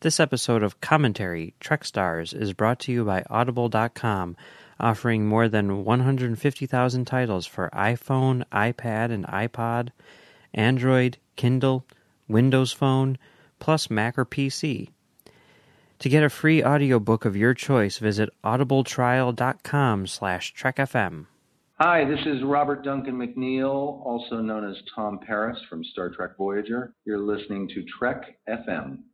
This episode of Commentary, Trek Stars, is brought to you by Audible.com, offering more than 150,000 titles for iPhone, iPad, and iPod, Android, Kindle, Windows Phone, plus Mac or PC. To get a free audiobook of your choice, visit audibletrial.com/trekfm. Hi, this is Robert Duncan McNeil, also known as Tom Paris from Star Trek Voyager. You're listening to Trek FM.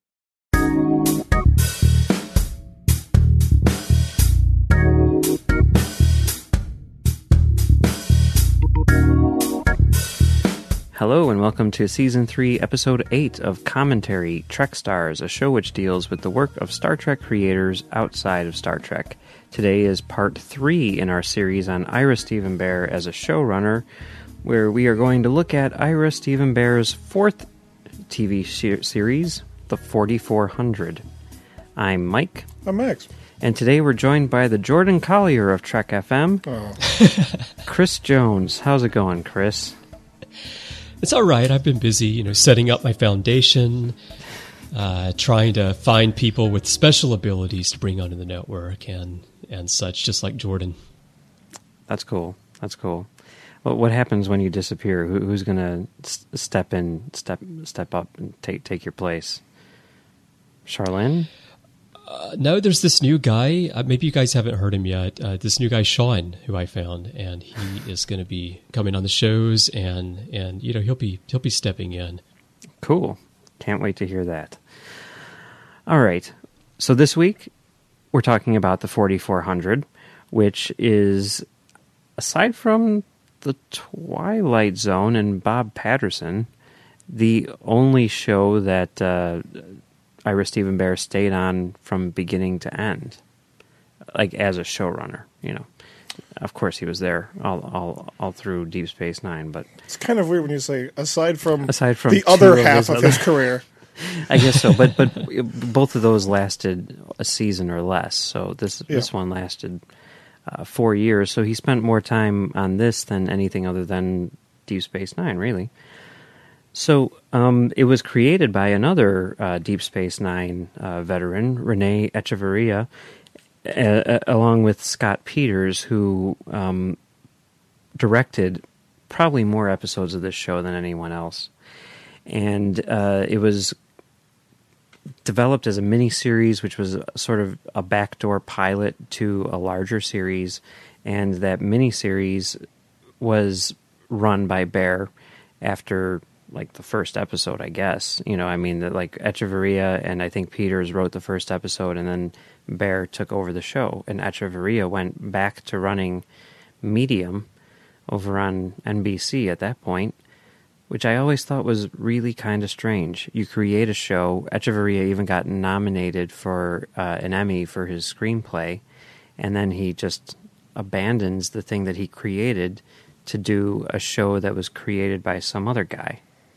Hello and welcome to Season 3, Episode 8 of Commentary, Trek Stars, a show which deals with the work of Star Trek creators outside of Star Trek. Today is Part 3 in our series on Ira Steven Behr as a showrunner, where we are going to look at Ira Steven Behr's fourth TV series, The 4400. I'm Mike. I'm Max. And today we're joined by the Jordan Collier of Trek FM, Chris Jones. How's it going, Chris? It's all right. I've been busy, setting up my foundation, trying to find people with special abilities to bring onto the network and such, just like Jordan. That's cool. That's cool. Well, what happens when you disappear? Who's going to step up and take your place? Charlene? No, there's this new guy. Maybe you guys haven't heard him yet. This new guy, Sean, who I found, and he is going to be coming on the shows, and he'll be stepping in. Cool. Can't wait to hear that. All right. So this week we're talking about the 4400, which is, aside from the Twilight Zone and Bob Patterson, the only show that Ira Steven Behr stayed on from beginning to end, like as a showrunner. Of course he was there all through Deep Space Nine, but it's kind of weird when you say aside from the other half of his career. I guess so, but both of those lasted a season or less. So this one lasted 4 years. So he spent more time on this than anything other than Deep Space Nine, really. So it was created by another Deep Space Nine veteran, Renee Echevarria, along with Scott Peters, who directed probably more episodes of this show than anyone else. And it was developed as a miniseries, which was sort of a backdoor pilot to a larger series. And that miniseries was run by Behr after the first episode, I guess. Echevarria and I think Peters wrote the first episode, and then Behr took over the show, and Echevarria went back to running Medium over on NBC at that point, which I always thought was really kind of strange. You create a show. Echevarria even got nominated for an Emmy for his screenplay, and then he just abandons the thing that he created to do a show that was created by some other guy.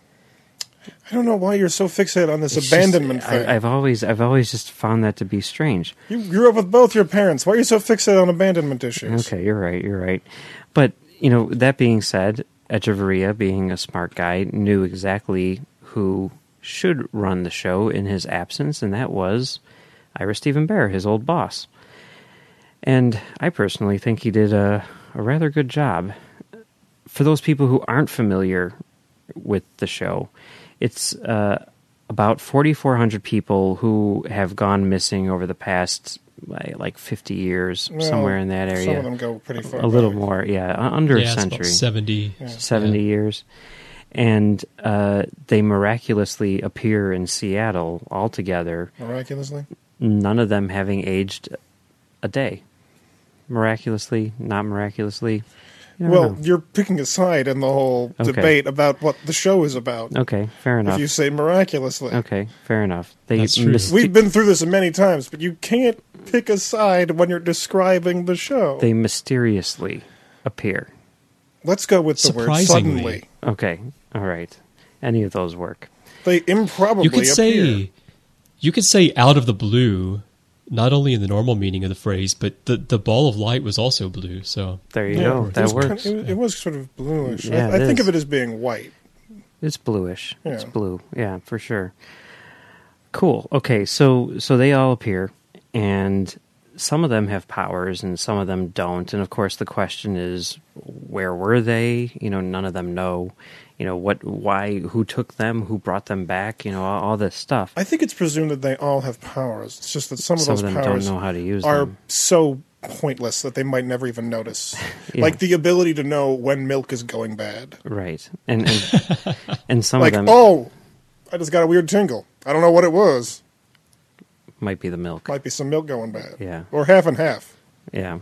I don't know why you're so fixated on this abandonment thing. I've always just found that to be strange. You grew up with both your parents. Why are you so fixated on abandonment issues? Okay, you're right. But, that being said, Echevarria, being a smart guy, knew exactly who should run the show in his absence, and that was Ira Steven Behr, his old boss. And I personally think he did a rather good job. For those people who aren't familiar with the show, it's about 4,400 people who have gone missing over the past 50 years, somewhere in that area. Some of them go pretty far. A little more, under a century. It's about 70. 70 years. And they miraculously appear in Seattle altogether. Miraculously? None of them having aged a day. Miraculously, not miraculously. You're picking a side in the whole debate about what the show is about. Okay, fair enough. If you say miraculously. Okay, fair enough. That's true. We've been through this many times, but you can't pick a side when you're describing the show. They mysteriously appear. Let's go with the word suddenly. Okay, all right. Any of those work. They improbably appear. You could say out of the blue, not only in the normal meaning of the phrase, but the ball of light was also blue. So there you go. That works. It was sort of bluish. Yeah, I think of it as being white. It's bluish. Yeah. It's blue. Yeah, for sure. Cool. Okay, so they all appear, and some of them have powers, and some of them don't. And of course, the question is, where were they? None of them know. Why? Who took them? Who brought them back? All this stuff. I think it's presumed that they all have powers. It's just that some of those them powers don't know how to use are them. so pointless that they might never even notice. Yeah. Like the ability to know when milk is going bad. Right, and some Like, of them oh, I just got a weird tingle. I don't know what it was. might be the milk. Might be some milk going bad. Yeah. Or half and half. Yeah.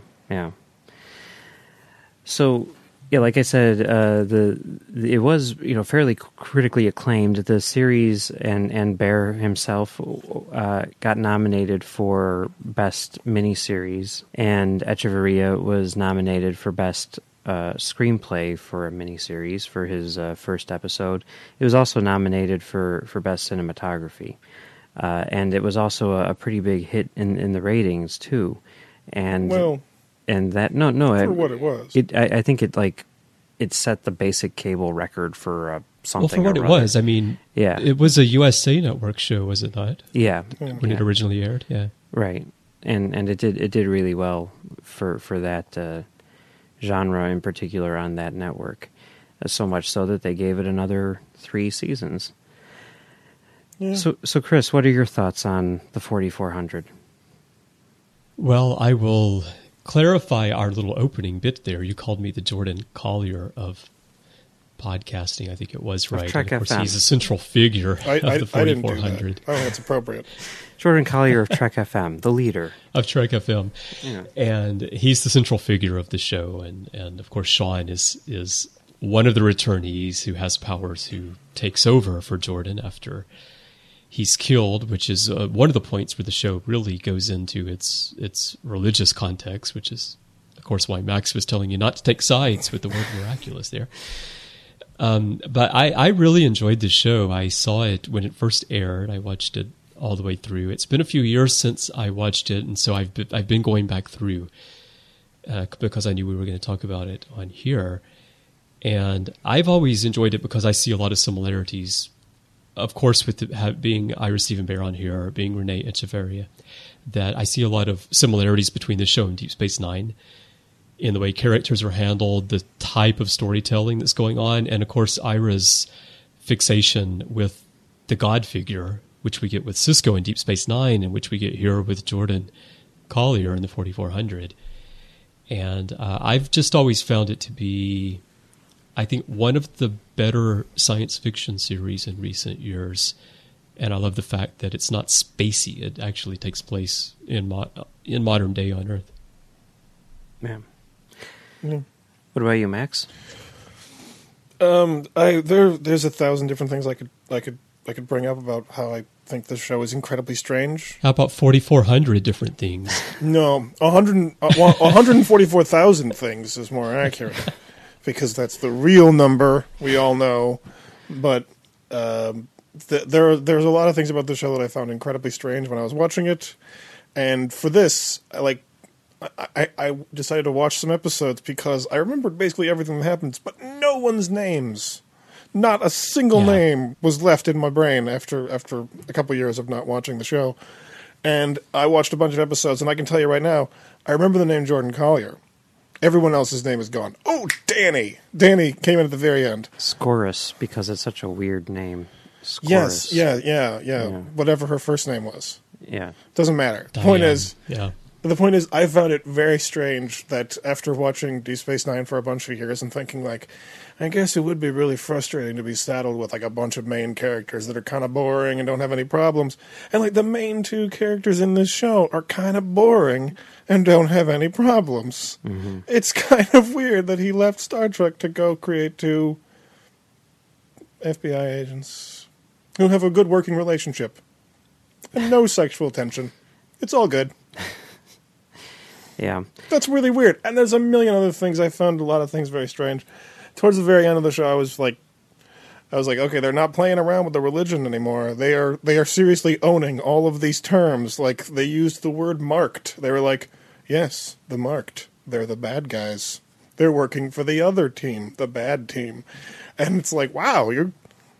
So, yeah, like I said, it was fairly critically acclaimed. The series and Bear himself got nominated for best miniseries, and Echeverria was nominated for best screenplay for a miniseries for his first episode. It was also nominated for best cinematography, and it was also a pretty big hit in the ratings too. And that for what it was. I think it set the basic cable record for something. Well, for what or it other. was, I mean, Yeah. it was a USA Network show, was it not? Yeah, When it originally aired, yeah. right, and it did really well for that genre in particular on that network, so much so that they gave it another 3 seasons. Yeah. So Chris, what are your thoughts on the 4400? Well, I will clarify our little opening bit there. You called me the Jordan Collier of podcasting, I think it was, right? Trek And of course, FM. he's a central figure of the I didn't do that. 4400 I don't think it's appropriate. Jordan Collier of Trek FM, the leader. of Trek FM. Yeah. And he's the central figure of the show. And of course, Sean is one of the returnees who has powers, who takes over for Jordan after he's killed, which is one of the points where the show really goes into its religious context, which is, of course, why Max was telling you not to take sides with the word miraculous there. But I really enjoyed the show. I saw it when it first aired. I watched it all the way through. It's been a few years since I watched it, and so I've been going back through because I knew we were going to talk about it on here. And I've always enjoyed it because I see a lot of similarities, of course, with being Ira Stephen Bear on here, or being Renee Echeverria, that I see a lot of similarities between the show and Deep Space Nine in the way characters are handled, the type of storytelling that's going on, and of course Ira's fixation with the God figure, which we get with Sisko in Deep Space Nine, and which we get here with Jordan Collier in the 4400. And I've just always found it to be, I think, one of the better science fiction series in recent years. And I love the fact that it's not spacey. It actually takes place in modern day on Earth. Yeah. Yeah. What about you, Max? There's 1,000 different things I could bring up about how I think this show is incredibly strange. How about 4,400 different things? No, 144,000 things is more accurate, because that's the real number we all know. But there's a lot of things about the show that I found incredibly strange when I was watching it, and for this, I decided to watch some episodes because I remembered basically everything that happens, but no one's names. Not a single name was left in my brain after a couple of years of not watching the show. And I watched a bunch of episodes, and I can tell you right now, I remember the name Jordan Collier. Everyone else's name is gone. Oh, Danny! Danny came in at the very end. Scorus, because it's such a weird name. Scorus. Yes, yeah. Whatever her first name was. Yeah. Doesn't matter. The point is, I found it very strange that after watching Deep Space Nine for a bunch of years and thinking, I guess it would be really frustrating to be saddled with, a bunch of main characters that are kind of boring and don't have any problems. And, the main 2 characters in this show are kind of boring and don't have any problems. Mm-hmm. It's kind of weird that he left Star Trek to go create 2 FBI agents who have a good working relationship and no sexual tension. It's all good. Yeah. That's really weird. And there's a million other things. I found a lot of things very strange. Towards the very end of the show, I was like, okay, they're not playing around with the religion anymore. They are seriously owning all of these terms. They used the word marked. They were like, yes, the marked. They're the bad guys. They're working for the other team, the bad team. And it's like, wow,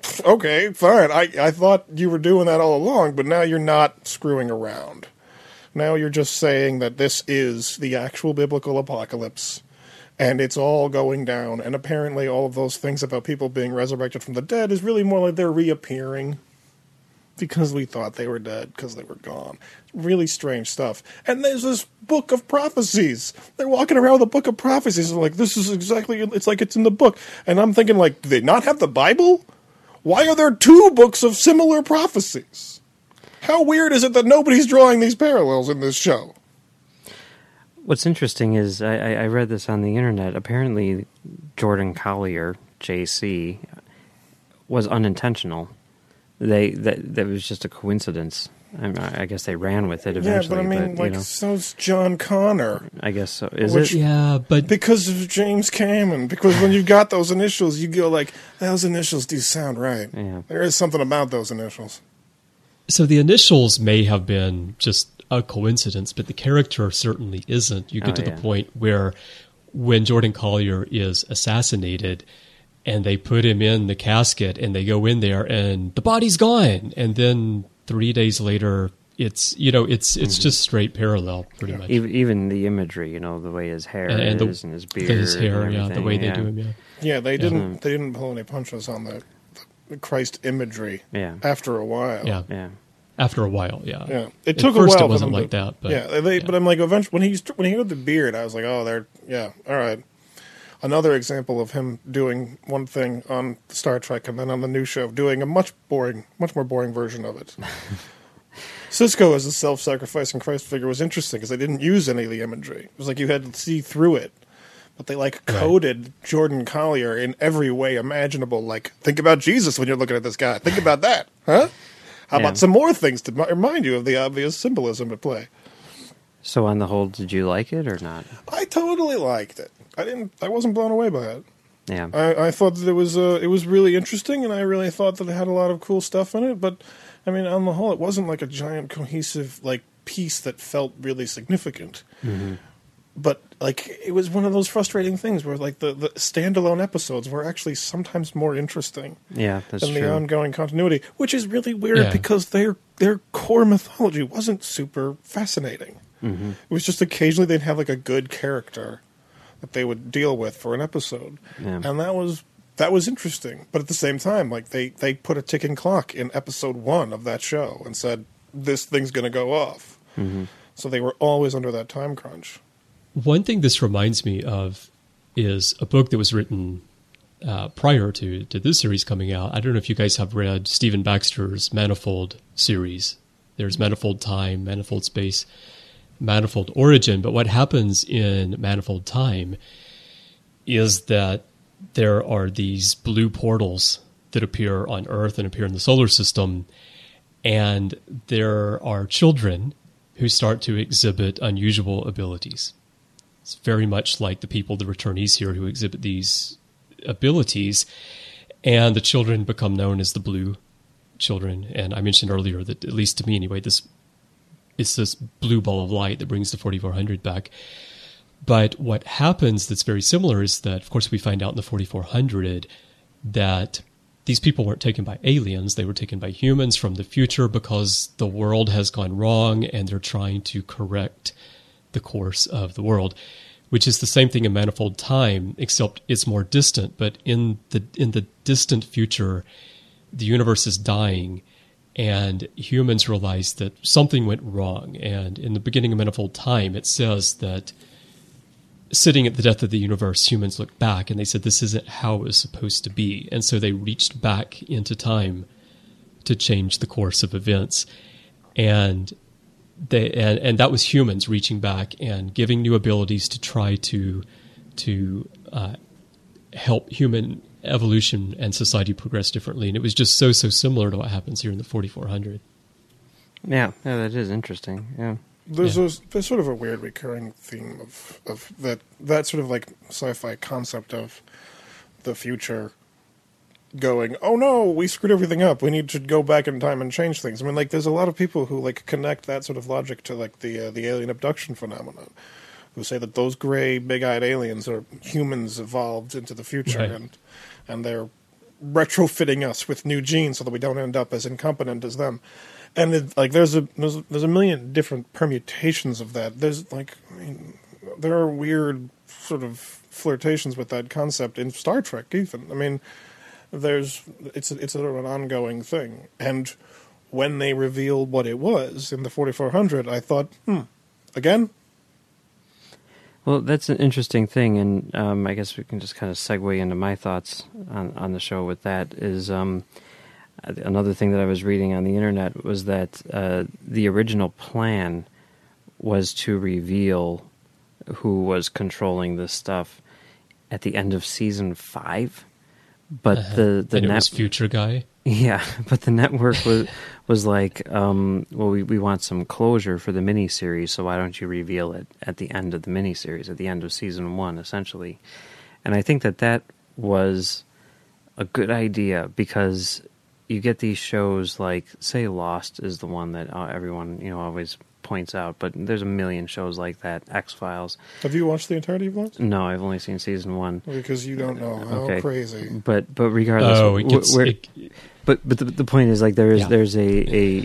okay, fine. I thought you were doing that all along, but now you're not screwing around. Now you're just saying that this is the actual biblical apocalypse, and it's all going down, and apparently all of those things about people being resurrected from the dead is really more like they're reappearing because we thought they were dead because they were gone. Really strange stuff. And there's this book of prophecies. They're walking around with a book of prophecies, and like, this is exactly, it's like it's in the book. And I'm thinking, like, do they not have the Bible? Why are there two books of similar prophecies? How weird is it that nobody's drawing these parallels in this show? What's interesting is I read this on the internet. Apparently, Jordan Collier, JC, was unintentional. That was just a coincidence. I guess they ran with it eventually. Yeah, but I mean, so's John Connor. I guess so. Is it? Yeah, but Because of James Cameron. Because when you've got those initials, you go like, those initials do sound right. Yeah. There is something about those initials. so the initials may have been just a coincidence, but the character certainly isn't. You get to the point where when Jordan Collier is assassinated and they put him in the casket and they go in there and the body's gone, and then 3 days later it's just straight parallel pretty much. Even the imagery, the way his hair and is and his beard, his hair, and the way they do him, yeah. Yeah, they didn't pull any punches on the Christ imagery. Yeah. After a while. Yeah. After a while, yeah. Yeah, it At took first a while. It wasn't like that, but But I'm like, eventually, when he had the beard, I was like, oh, all right. Another example of him doing one thing on Star Trek and then on the new show doing a much more boring version of it. Sisko as a self-sacrificing Christ figure was interesting because they didn't use any of the imagery. It was like you had to see through it. But they coded Jordan Collier in every way imaginable. Like, think about Jesus when you're looking at this guy. Think about that, huh? How about some more things to remind you of the obvious symbolism at play? So on the whole, did you like it or not? I totally liked it. I wasn't blown away by it. Yeah. I thought that it was really interesting, and I really thought that it had a lot of cool stuff in it. But I mean, on the whole, it wasn't like a giant cohesive piece that felt really significant. Mm-hmm. But it was one of those frustrating things where the standalone episodes were actually sometimes more interesting. Yeah, that's than true. the ongoing continuity, which is really weird because their core mythology wasn't super fascinating. Mm-hmm. It was just occasionally they'd have a good character that they would deal with for an episode, and that was interesting. But at the same time, they put a ticking clock in episode 1 of that show and said this thing's going to go off. Mm-hmm. So they were always under that time crunch. One thing this reminds me of is a book that was written prior to this series coming out. I don't know if you guys have read Stephen Baxter's Manifold series. There's Manifold Time, Manifold Space, Manifold Origin. But what happens in Manifold Time is that there are these blue portals that appear on Earth and appear in the solar system. And there are children who start to exhibit unusual abilities. It's very much like the people, the returnees here, who exhibit these abilities. And the children become known as the Blue Children. And I mentioned earlier that, at least to me anyway, it's this blue ball of light that brings the 4400 back. But what happens that's very similar is that, of course, we find out in the 4400 that these people weren't taken by aliens. They were taken by humans from the future because the world has gone wrong and they're trying to correct the course of the world, which is the same thing in Manifold Time, except it's more distant. But in the distant future, the universe is dying, and humans realize that something went wrong. And in the beginning of Manifold Time, it says that sitting at the death of the universe, humans looked back and they said this isn't how it was supposed to be. And so they reached back into time to change the course of events. And that was humans reaching back and giving new abilities to try to help human evolution and society progress differently. And it was just so similar to what happens here in the 4400. Yeah, that is interesting. Yeah. There's sort of a weird recurring theme of that sort of sci-fi concept of the future going, oh no, we screwed everything up. We need to go back in time and change things. I mean, there's a lot of people who connect that sort of logic to the alien abduction phenomenon, who say that those gray, big-eyed aliens are humans evolved into the future, right. and they're retrofitting us with new genes so that we don't end up as incompetent as them. And there's a million different permutations of that. There are weird sort of flirtations with that concept in Star Trek even. I mean, it's sort of an ongoing thing. And when they revealed what it was in the 4400, I thought, again? Well, that's an interesting thing, and I guess we can just kind of segue into my thoughts on the show with that, is another thing that I was reading on the internet was that the original plan was to reveal who was controlling this stuff at the end of season 5, but the and it was Future Guy. Yeah, but the network was like, well, we want some closure for the miniseries, so why don't you reveal it at the end of the miniseries, at the end of season 1, essentially. And I think that was a good idea, because you get these shows like, say, Lost is the one that everyone always points out, but there's a million shows like that. X-Files. Have you watched the entirety of Lost? No, I've only seen season 1. Because you don't know how crazy. But regardless, but the point is, like, there's a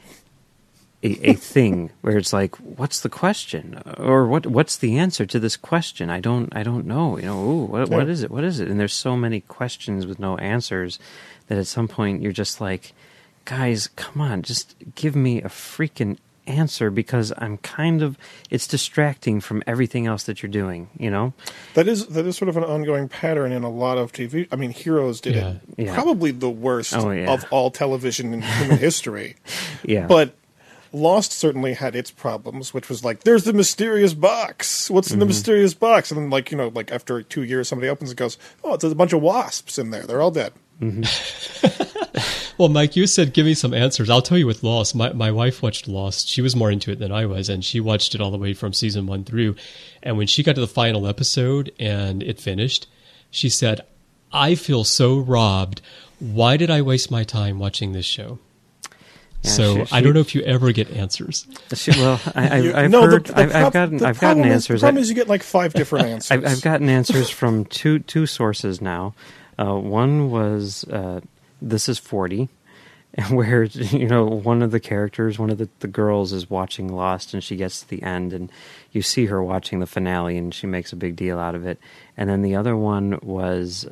thing where it's like, what's the question, or what's the answer to this question? I don't know. What is it? What is it? And there's so many questions with no answers that at some point you're just like, guys, come on, just give me a freaking answer, because it's distracting from everything else that you're doing, That is sort of an ongoing pattern in a lot of TV. I mean, Heroes did it probably the worst of all television in human history. Yeah. But Lost certainly had its problems, which was like, there's the mysterious box. What's in the mysterious box? And then, like after 2 years, somebody opens it and goes, oh, it's a bunch of wasps in there. They're all dead. Well, Mike, you said give me some answers. I'll tell you with Lost. My wife watched Lost. She was more into it than I was, and she watched it all the way from season 1 through. And when she got to the final episode and it finished, she said, I feel so robbed. Why did I waste my time watching this show? Yeah, so I don't know if you ever get answers. I've gotten answers. The problem is you get like 5 different answers. I've gotten answers from two sources now. One was This Is 40, where one of the characters, one of the girls, is watching Lost, and she gets to the end, and you see her watching the finale, and she makes a big deal out of it. And then the other one was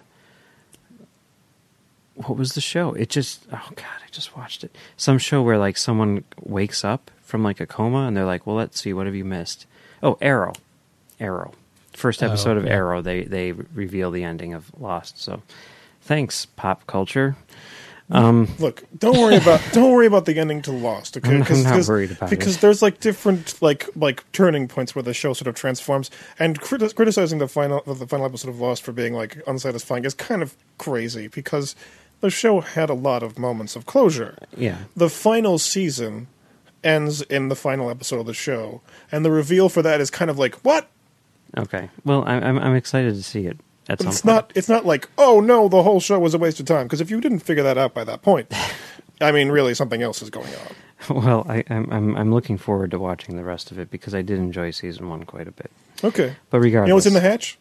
what was the show? I just watched it. Some show where like someone wakes up from like a coma, and they're like, well, let's see, what have you missed? Oh, Arrow. First episode of Arrow, they reveal the ending of Lost. So, thanks, pop culture. Look, don't worry about the ending to Lost. Okay, I'm not worried about it, because there's like different like turning points where the show sort of transforms. And criticizing the final episode of Lost for being like unsatisfying is kind of crazy, because the show had a lot of moments of closure. Yeah, the final season ends in the final episode of the show, and the reveal for that is kind of like, what? Okay, well, I'm excited to see it. It's not like, oh no, the whole show was a waste of time, because if you didn't figure that out by that point, I mean, really, something else is going on. Well, I'm looking forward to watching the rest of it, because I did enjoy season 1 quite a bit. Okay, but regardless, you know what's in the hatch?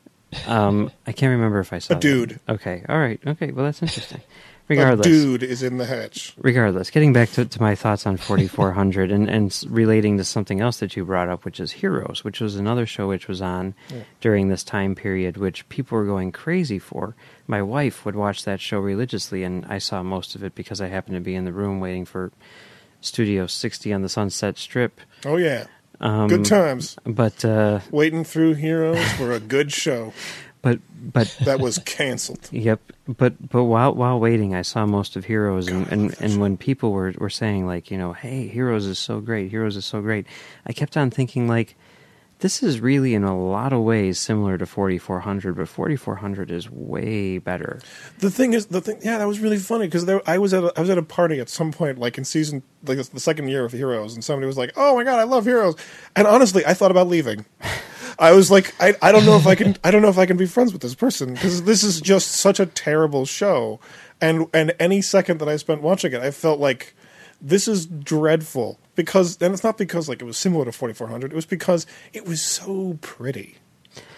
I can't remember if I saw a dude. That. Okay, all right, okay. Well, that's interesting. Regardless, a dude is in the hatch. Regardless, getting back to my thoughts on 4400 and relating to something else that you brought up, which is Heroes, which was another show which was on during this time period, which people were going crazy for. My wife would watch that show religiously, and I saw most of it because I happened to be in the room waiting for Studio 60 on the Sunset Strip. Oh, yeah. Good times. But waiting through Heroes for a good show. But that was canceled. Yep. But while waiting, I saw most of Heroes, and when people were saying like, hey, Heroes is so great, I kept on thinking like, this is really in a lot of ways similar to 4400, but 4400 is way better. That was really funny, because I was at a party at some point, like in season, like the second year of Heroes, and somebody was like, "Oh my god, I love Heroes," and honestly, I thought about leaving. I was like, I don't know if I can be friends with this person, because this is just such a terrible show, and any second that I spent watching it, I felt like this is dreadful, and it's not because like it was similar to 4400. It was because it was so pretty.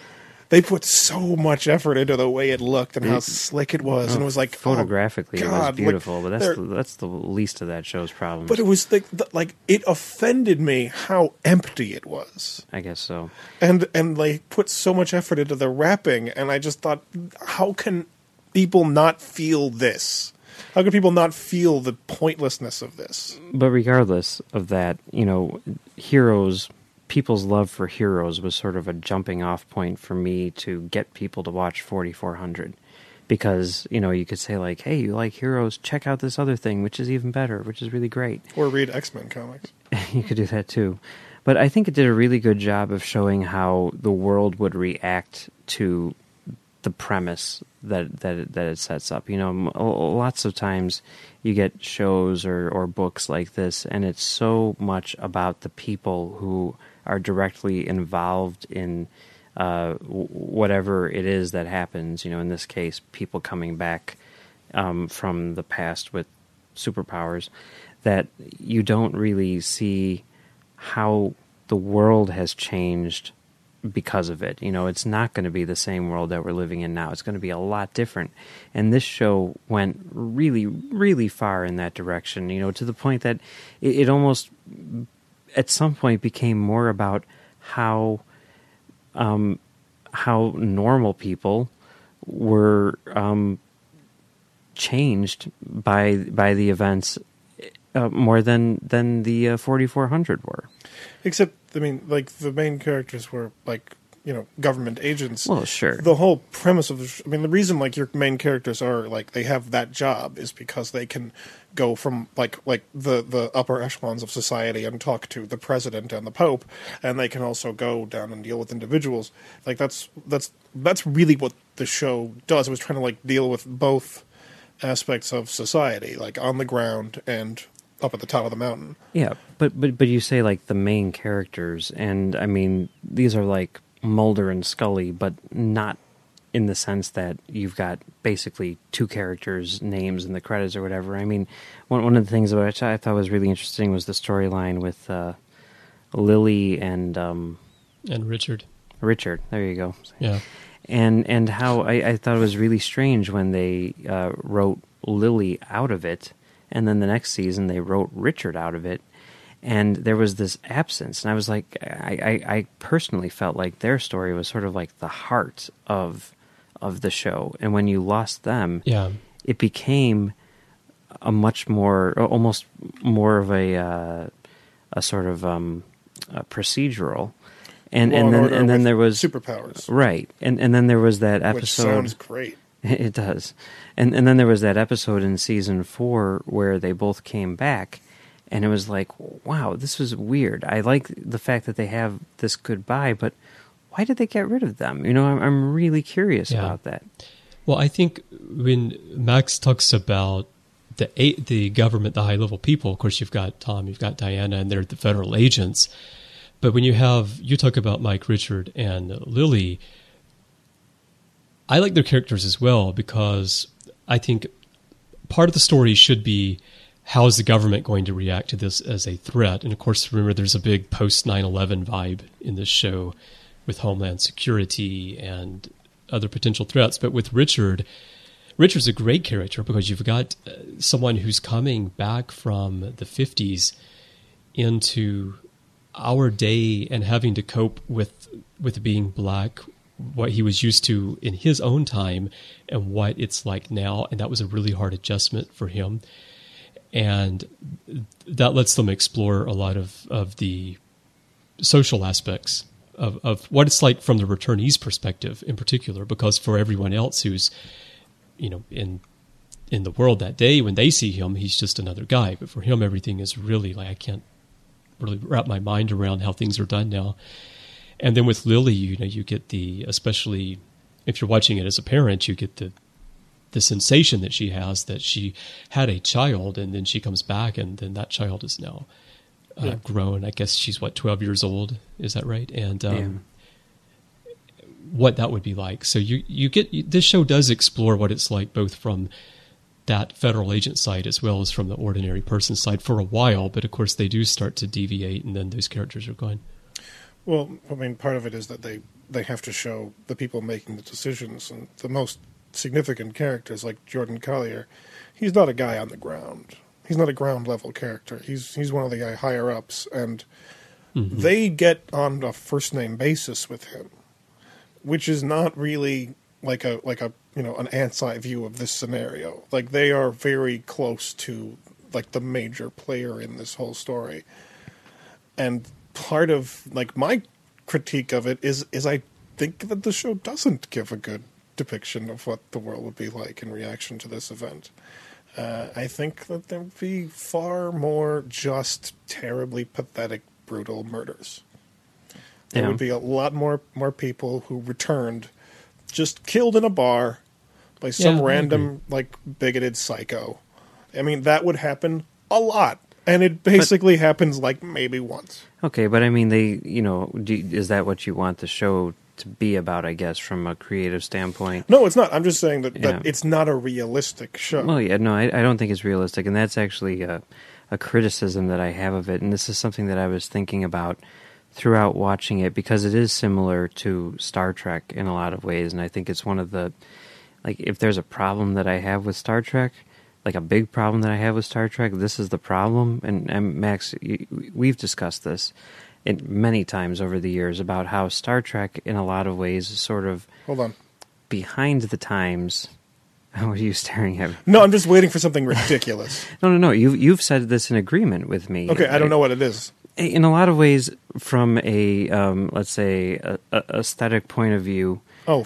they put so much effort into the way it looked and how slick it was, and it was like photographically, oh, it was God, beautiful. like, but that's the least of that show's problems. But it was like it offended me how empty it was. I guess so. And they put so much effort into the wrapping, and I just thought, how can people not feel this? How can people not feel the pointlessness of this? But regardless of that, Heroes, people's love for Heroes was sort of a jumping off point for me to get people to watch 4400. Because, you could say like, hey, you like Heroes, check out this other thing, which is even better, which is really great. Or read X-Men comics. You could do that too. But I think it did a really good job of showing how the world would react to the premise that it sets up. Lots of times you get shows or books like this, and it's so much about the people who are directly involved in whatever it is that happens. In this case, people coming back from the past with superpowers, that you don't really see how the world has changed because of it. It's not going to be the same world that we're living in now. It's going to be a lot different. And this show went really, really far in that direction, to the point that it almost, at some point, became more about how normal people were changed by the events more than the 4400 were. Except, I mean, like, the main characters were, like, government agents. Well, sure. The whole premise of the reason, like, your main characters are, like, they have that job is because they can go from, like the upper echelons of society and talk to the president and the Pope, and they can also go down and deal with individuals. Like, that's really what the show does. It was trying to, like, deal with both aspects of society, like, on the ground and up at the top of the mountain. Yeah, but you say like the main characters, and I mean these are like Mulder and Scully, but not in the sense that you've got basically two characters' names in the credits or whatever. I mean, one of the things which I thought was really interesting was the storyline with Lily and Richard. Richard, there you go. Yeah, and how I thought it was really strange when they wrote Lily out of it. And then the next season, they wrote Richard out of it, and there was this absence. And I was like, I personally felt like their story was sort of like the heart of the show. And when you lost them, it became a much more, almost more of a sort of a procedural. And then there was superpowers, right? And then there was that episode, which sounds great. It does. And then there was that episode in season 4 where they both came back, and it was like, wow, this was weird. I like the fact that they have this goodbye, but why did they get rid of them? I'm really curious about that. Well, I think when Max talks about the government, the high-level people, of course, you've got Tom, you've got Diana, and they're the federal agents. But when you talk about Mike, Richard, and Lily, I like their characters as well, because I think part of the story should be how is the government going to react to this as a threat. And of course, remember, there's a big post 9/11 vibe in this show with Homeland Security and other potential threats. But with Richard's a great character because you've got someone who's coming back from the 50s into our day and having to cope with being black, what he was used to in his own time and what it's like now. And that was a really hard adjustment for him. And that lets them explore a lot of the social aspects of what it's like from the returnee's perspective in particular, because for everyone else who's, in the world that day, when they see him, he's just another guy. But for him, everything is really like, I can't really wrap my mind around how things are done now. And then with Lily, you get especially if you're watching it as a parent, you get the sensation that she has that she had a child and then she comes back and then that child is now grown. I guess she's 12 years old. Is that right? And what that would be like. So you get, this show does explore what it's like both from that federal agent side as well as from the ordinary person side for a while. But of course they do start to deviate and then those characters are gone. Well, I mean, part of it is that they they have to show the people making the decisions, and the most significant characters like Jordan Collier, he's not a guy on the ground. He's not a ground level character. He's one of the guy higher ups, and they get on a first name basis with him, which is not really like a an anti view of this scenario. Like, they are very close to like the major player in this whole story, and part of like my critique of it is I think that the show doesn't give a good depiction of what the world would be like in reaction to this event. I think that there would be far more just terribly pathetic, brutal murders. There would be a lot more people who returned, just killed in a bar by some random, like, bigoted psycho. I mean, that would happen a lot. And it basically happens, like, maybe once. Okay, but I mean, is that what you want the show to be about, I guess, from a creative standpoint? No, it's not. I'm just saying that it's not a realistic show. Well, yeah, no, I don't think it's realistic, and that's actually a criticism that I have of it, and this is something that I was thinking about throughout watching it, because it is similar to Star Trek in a lot of ways, and I think it's one of the, like, if there's a problem that I have with Star Trek, like a big problem that I have with Star Trek, this is the problem. And Max, we've discussed this many times over the years about how Star Trek, in a lot of ways, is sort of behind the times. What are you staring at? No, I'm just waiting for something ridiculous. No. You've said this in agreement with me. Okay, I don't know what it is. In a lot of ways, from a let's say a aesthetic point of view. Oh,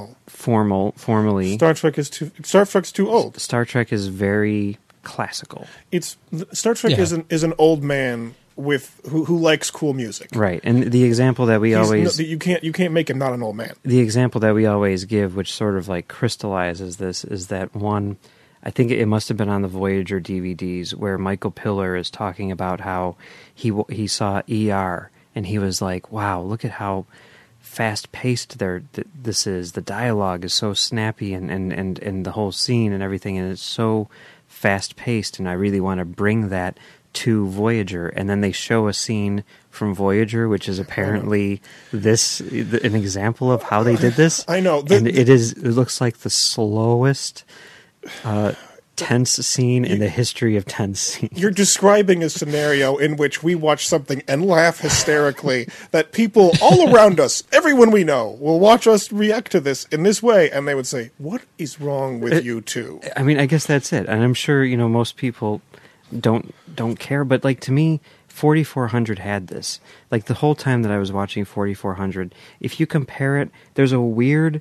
formally. Star Trek's too old. Star Trek is very classical. Star Trek is an old man who likes cool music. Right. And the example that you can't make him not an old man. The example that we always give, which sort of like crystallizes this, is that one, I think it must have been on the Voyager DVDs, where Michael Piller is talking about how he saw ER and he was like, wow, look at how fast-paced this is. The dialogue is so snappy, and the whole scene and everything, and it's so fast-paced, and I really want to bring that to Voyager. And then they show a scene from Voyager, which is apparently an example of how they did this. I know. It looks like the slowest tense scene in the history of tense scenes. You're describing a scenario in which we watch something and laugh hysterically, that people all around us, everyone we know, will watch us react to this in this way, and they would say, what is wrong with you two? I mean, I guess that's it. And I'm sure, most people don't care, but like, to me, 4400 had this. Like, the whole time that I was watching 4400, if you compare it, there's a weird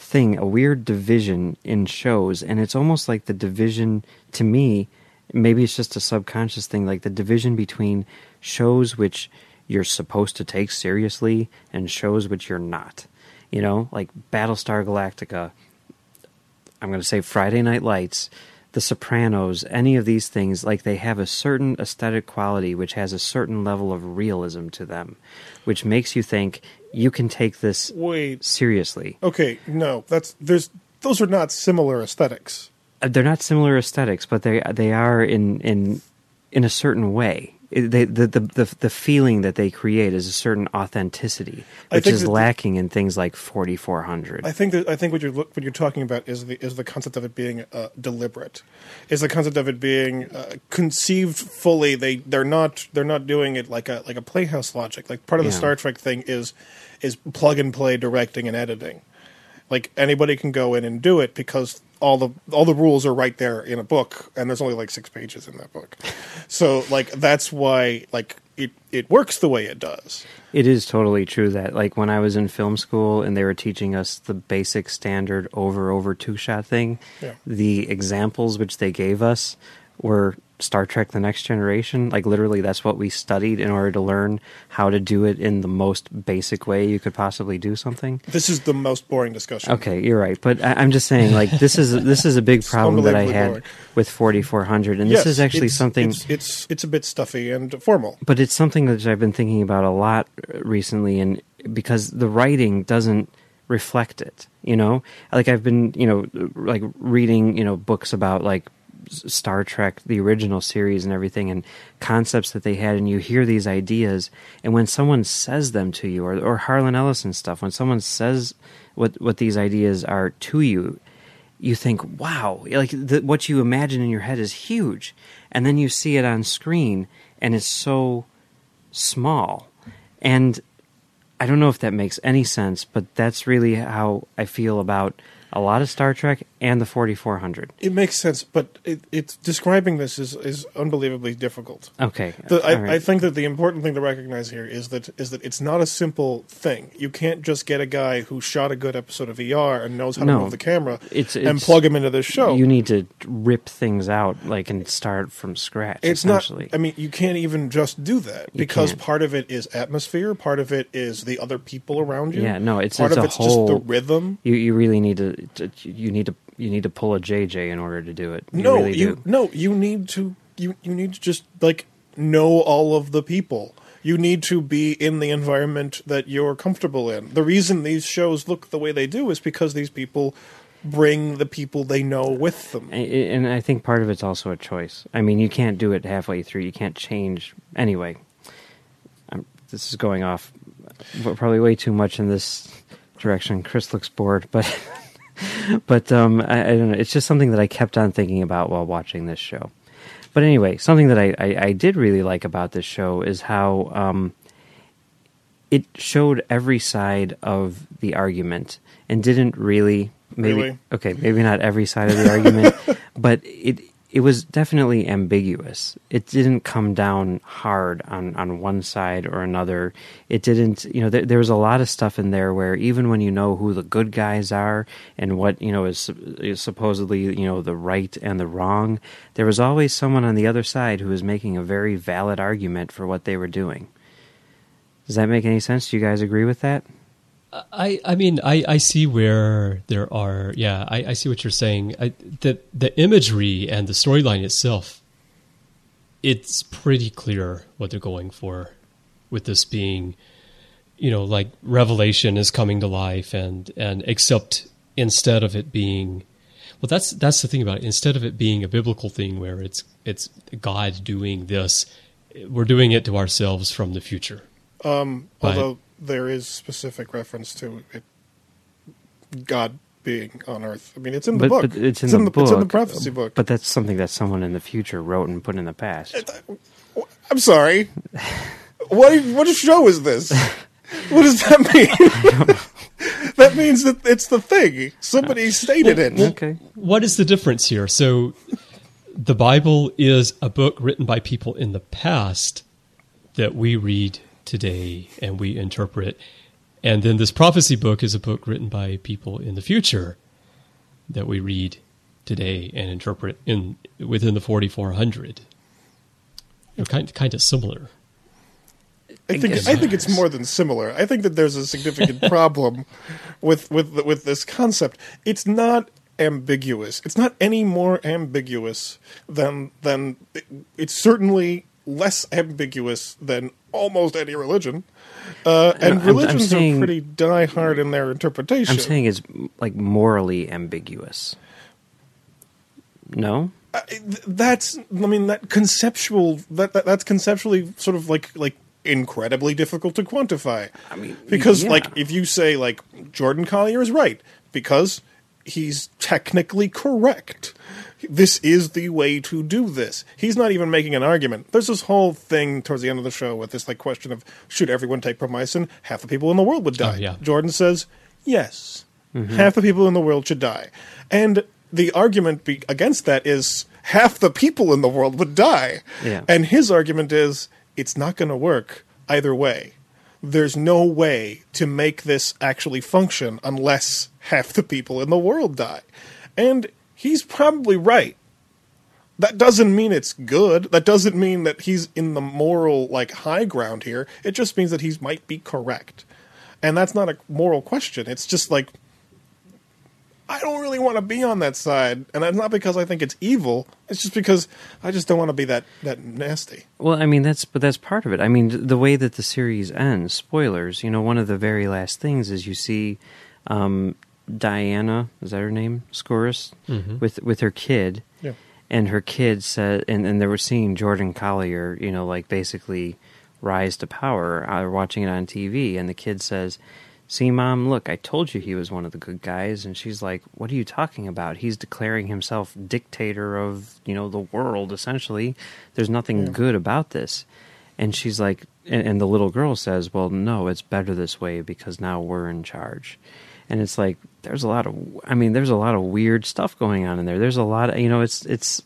division in shows, and it's almost like the division, to me, maybe it's just a subconscious thing, like the division between shows which you're supposed to take seriously and shows which you're not. Like Battlestar Galactica, I'm going to say Friday Night Lights, The Sopranos, any of these things, like, they have a certain aesthetic quality which has a certain level of realism to them, which makes you think you can take this seriously. Okay, no, those are not similar aesthetics. They're not similar aesthetics, but they are in a certain way. The feeling that they create is a certain authenticity, which is lacking in things like 4400. I think what you're talking about is the concept of it being deliberate, is the concept of it being conceived fully. They're not doing it like a Playhouse logic. Like, part of the Star Trek thing is plug and play directing and editing. Like, anybody can go in and do it because all the rules are right there in a book, and there's only like 6 pages in that book. So, like, that's why, like, it works the way it does. It is totally true that, like, when I was in film school and they were teaching us the basic standard over 2-shot thing, the examples which they gave us were Star Trek The Next Generation. Like, literally, that's what we studied in order to learn how to do it in the most basic way you could possibly do something. This is the most boring discussion. Okay, you're right. But I'm just saying, like, this is a big problem that I had with 4400, and this is actually something... It's a bit stuffy and formal. But it's something that I've been thinking about a lot recently, and because the writing doesn't reflect it, Like, I've been, like, reading, books about, like, Star Trek, the original series and everything, and concepts that they had, and you hear these ideas, and when someone says them to you, or Harlan Ellison stuff, when someone says what these ideas are to you, you think, wow, like what you imagine in your head is huge, and then you see it on screen, and it's so small. And I don't know if that makes any sense, but that's really how I feel about a lot of Star Trek and the 4400. It makes sense, but it's describing this is unbelievably difficult. Okay. I think that the important thing to recognize here is that it's not a simple thing. You can't just get a guy who shot a good episode of ER and knows how to move the camera and plug him into this show. You need to rip things out and start from scratch, essentially. I mean, you can't even just do that because part of it is atmosphere, part of it is the other people around you. Yeah, no, it's part of a it's whole, just the rhythm. You really need to you need to pull a JJ in order to do it. You need to just know all of the people. You need to be in the environment that you're comfortable in. The reason these shows look the way they do is because these people bring the people they know with them. And I think part of it's also a choice. I mean, you can't do it halfway through. You can't change. Anyway, this is going off probably way too much in this direction. Chris looks bored, but I don't know. It's just something that I kept on thinking about while watching this show. But anyway, something that I did really like about this show is how it showed every side of the argument and didn't really maybe not every side of the argument, but it was definitely ambiguous. It didn't come down hard on one side or another. It didn't, there was a lot of stuff in there where even when you know who the good guys are and what, is supposedly, the right and the wrong, there was always someone on the other side who was making a very valid argument for what they were doing. Does that make any sense? Do you guys agree with that? I mean, I see where there are, I see what you're saying. The imagery and the storyline itself, it's pretty clear what they're going for with this being, like Revelation is coming to life and except instead of it being, well, that's the thing about it. Instead of it being a biblical thing where it's God doing this, we're doing it to ourselves from the future. Although there is specific reference to it, God being on Earth. I mean, it's in the book. It's in the book. It's in the prophecy book. But that's something that someone in the future wrote and put in the past. I'm sorry. What show is this? What does that mean? That means that it's the thing. Somebody stated it. Okay. What is the difference here? So the Bible is a book written by people in the past that we read today and we interpret, and then this prophecy book is a book written by people in the future that we read today and interpret within the 4400. Kind of similar. I think it's more than similar. I think that there's a significant problem with this concept. It's not ambiguous. It's not any more ambiguous than it's certainly less ambiguous than almost any religion. And religions are pretty die-hard in their interpretation. I'm saying it's morally ambiguous. No? That's conceptually sort of like incredibly difficult to quantify. I mean, because if you say Jordan Collier is right because he's technically correct. This is the way to do this. He's not even making an argument. There's this whole thing towards the end of the show with this question of should everyone take promycin? Half the people in the world would die. Oh, yeah. Jordan says yes. Mm-hmm. Half the people in the world should die. And the argument against that is half the people in the world would die. Yeah. And his argument is it's not going to work either way. There's no way to make this actually function unless half the people in the world die. And he's probably right. That doesn't mean it's good. That doesn't mean that he's in the moral high ground here. It just means that he might be correct. And that's not a moral question. It's just I don't really want to be on that side. And that's not because I think it's evil. It's just because I just don't want to be that nasty. Well, I mean, that's part of it. I mean, the way that the series ends, spoilers, one of the very last things is you see Diana, is that her name? Skouras, with her kid. Yeah. and her kid said, and they were seeing Jordan Collier, like basically rise to power, watching it on TV, and the kid says, "See, Mom, look, I told you he was one of the good guys." And she's like, "What are you talking about? He's declaring himself dictator of, the world, essentially. There's nothing good about this." And she's like, and the little girl says, "Well, no, it's better this way because now we're in charge." And it's like, there's a lot of weird stuff going on in there. There's a lot of, it's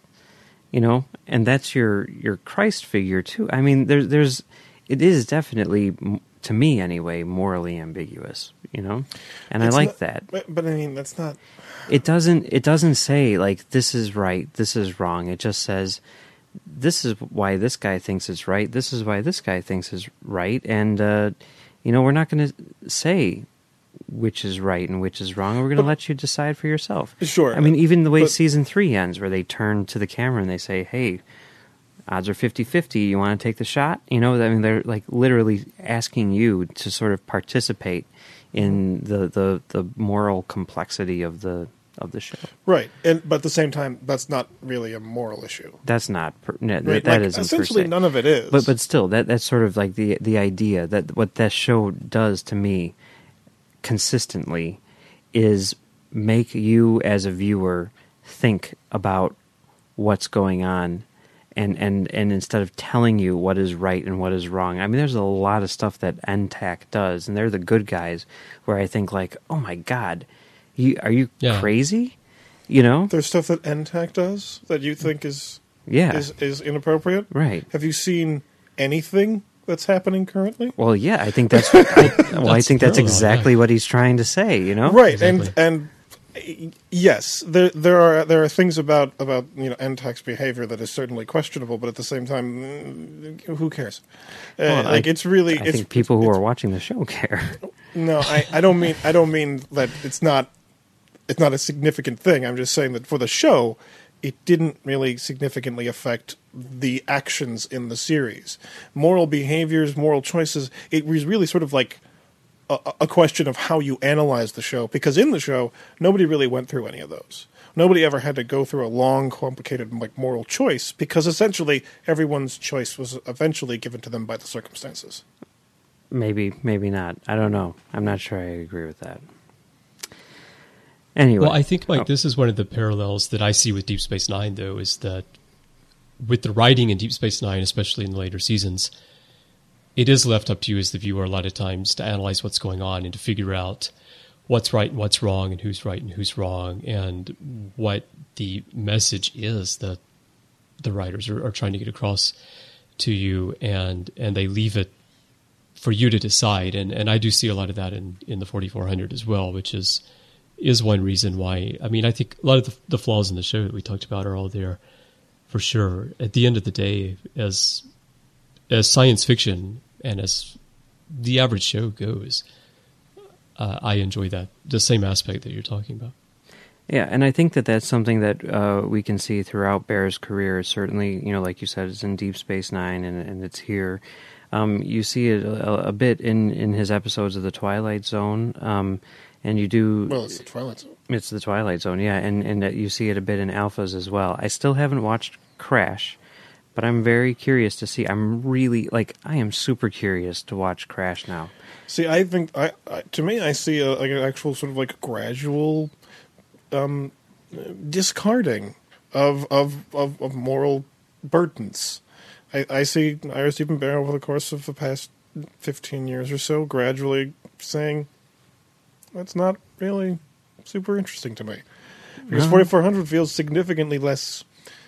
and that's your Christ figure too. I mean, it is definitely, to me anyway, morally ambiguous, and I like that. But I mean, that's not. It doesn't say like this is right, this is wrong. It just says this is why this guy thinks it's right. This is why this guy thinks is right, and we're not going to say which is right and which is wrong. We're going to let you decide for yourself. Sure. I mean, even the way season 3 ends, where they turn to the camera and they say, "Hey, odds are 50-50. You want to take the shot?" I mean, they're like literally asking you to sort of participate in the moral complexity of the show. Right, but at the same time, that's not really a moral issue. That's not. That like, isn't essentially per se. None of it is. But still, that's sort of like the idea that what that show does to me consistently is make you as a viewer think about what's going on, and instead of telling you what is right and what is wrong. I mean, there's a lot of stuff that NTAC does, and they're the good guys, where I think like, oh my God, are you crazy? There's stuff that NTAC does that you think is inappropriate. Right. Have you seen anything that's happening currently? Well, yeah, I think that's. I think that's exactly what he's trying to say. Right, Exactly. and yes, there are things about NTAC's behavior that is certainly questionable, but at the same time, who cares? It's really. I think people who are watching the show care. No, I don't mean that it's not a significant thing. I'm just saying that for the show, it didn't really significantly affect the actions in the series. Moral behaviors, moral choices, it was really sort of like a question of how you analyze the show, because in the show, nobody really went through any of those. Nobody ever had to go through a long, complicated moral choice, because essentially everyone's choice was eventually given to them by the circumstances. Maybe not. I don't know. I'm not sure I agree with that. Anyway. Well, I think, Mike, this is one of the parallels that I see with Deep Space Nine, though, is that with the writing in Deep Space Nine, especially in the later seasons, it is left up to you as the viewer a lot of times to analyze what's going on and to figure out what's right and what's wrong and who's right and who's wrong and what the message is that the writers are trying to get across to you, and they leave it for you to decide. And I do see a lot of that in the 4400 as well, which is one reason why. I mean, I think a lot of the flaws in the show that we talked about are all there for sure. At the end of the day, as science fiction and as the average show goes, I enjoy the same aspect that you're talking about. Yeah, and I think that's something that we can see throughout Bear's career. Certainly, like you said, it's in Deep Space Nine, and it's here. You see it a bit in his episodes of The Twilight Zone, and you do... Well, it's The Twilight Zone. It's The Twilight Zone, yeah, and you see it a bit in Alphas as well. I still haven't watched Crash, but I'm very curious to see. I am super curious to watch Crash now. See, I think, to me, I see an actual sort of like gradual discarding of moral burdens. I see Ira Steven Behr over the course of the past 15 years or so gradually saying, that's not really super interesting to me. Because 4400 feels significantly less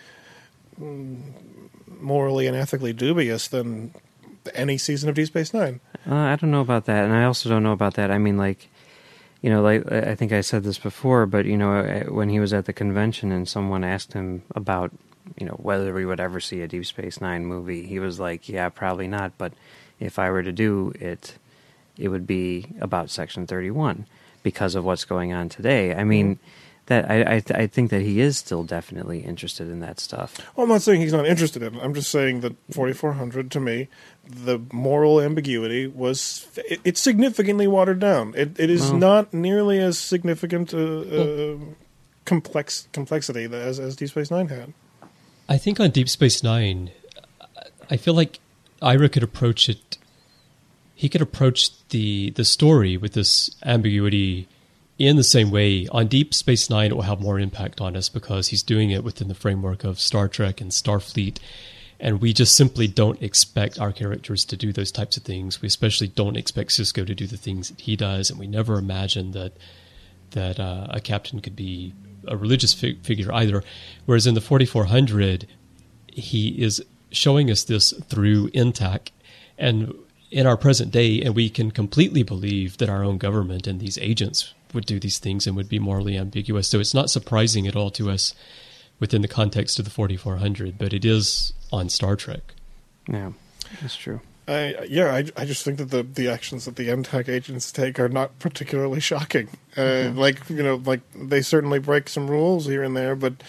morally and ethically dubious than any season of Deep Space Nine. I don't know about that, and I also don't know about that. I mean, like I think I said this before, but, when he was at the convention and someone asked him about, whether we would ever see a Deep Space Nine movie, he was like, yeah, probably not, but if I were to do it, it would be about Section 31 because of what's going on today. I mean, that I think that he is still definitely interested in that stuff. Well, I'm not saying he's not interested in it. I'm just saying that 4400, to me, the moral ambiguity it's significantly watered down. It is not nearly as significant complexity as Deep Space Nine had. I think on Deep Space Nine, I feel like Ira could approach it. He could approach the story with this ambiguity in the same way. On Deep Space Nine, it will have more impact on us because he's doing it within the framework of Star Trek and Starfleet, and we just simply don't expect our characters to do those types of things. We especially don't expect Sisko to do the things that he does, and we never imagine that a captain could be a religious figure either. Whereas in the 4400, he is showing us this through Intac, and in our present day, and we can completely believe that our own government and these agents would do these things and would be morally ambiguous. So it's not surprising at all to us within the context of the 4400, but it is on Star Trek. Yeah, that's true. I just think that the actions that the MTAC agents take are not particularly shocking. Like they certainly break some rules here and there, but